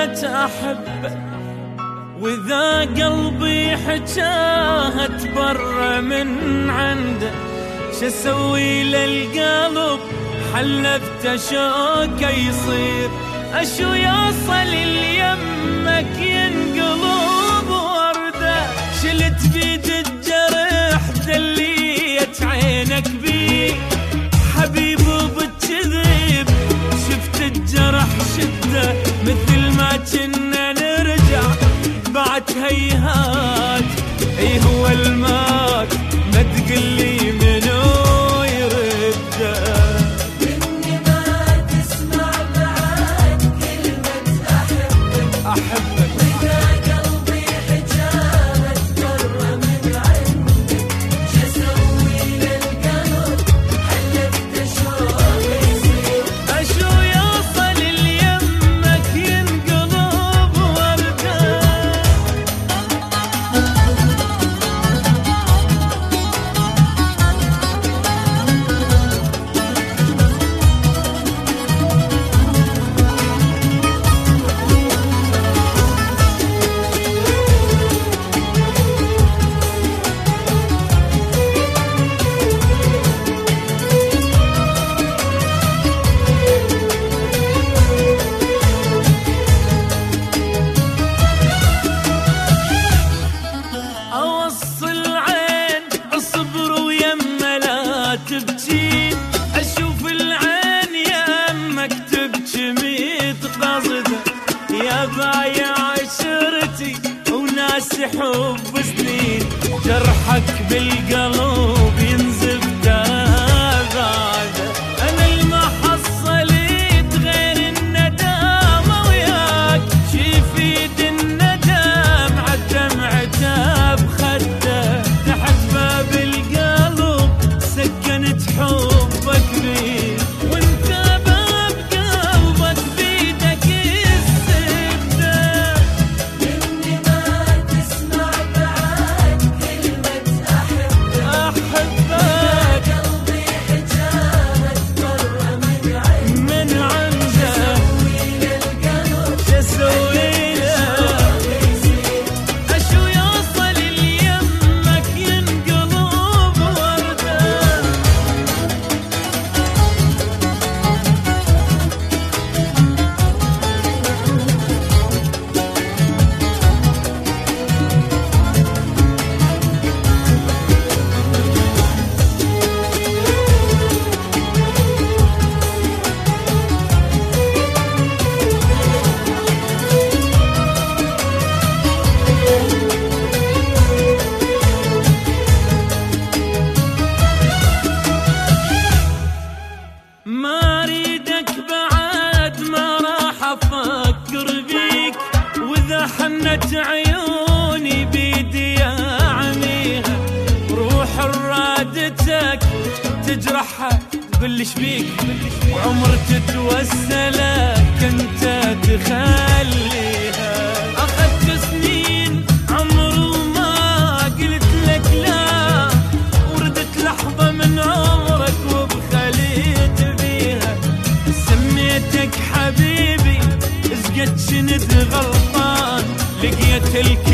كلمة أحبك، وإذا قلبي حجاها تبرى من عنده، شسوي للقلب حلفت شوكه يصير، أشو يوصل اليمك ينقلب وردة، شلت بيد الجرح دليت عينك بيه حبيب وبالكذب، شفت الجرح شده مثل ما كنا نرجع بعد هيهات، اي هو المات ما تقلي منو يرده. مني ما تسمع بعد كلمة أحبك، وإذا قلبي حجارة تبرى من عندك، شسوي للقلب حلفت شوق يصير، أشو يوصل اليمك ينقلب وردة. تبكي أشوف العين يمك تبكي ميت قصده، يا بايع عشرتي وناس حب سنين، جرحك بالقلب ينزف داغاده، أنا الما حصلت غير الندامة وياك، شيفيد الندم عالدمعته بخده، تحت باب القلب سكنت حبك بيه، وانت باب قلبك بيدك السده. مني ما تسمع بعد كلمة أحبك، قلبي حجارة تبرى من عنده، شسوي للقلب شسوي له، أشو يوصل اليمك ينقلب وردة. ما اريدك بعد ما راح افكر بيك، واذا حنت عيوني بيدي اعميها، روح رادتك تجرحها تقول ليش بيك، وعمر تتوسلك انت تخليها، اخذت سنين عمر وما قلت لك لا، وردت لحظة من عمرك وبخليت بيها، سميتك حبيبي ازقت شند غلطان، لقيت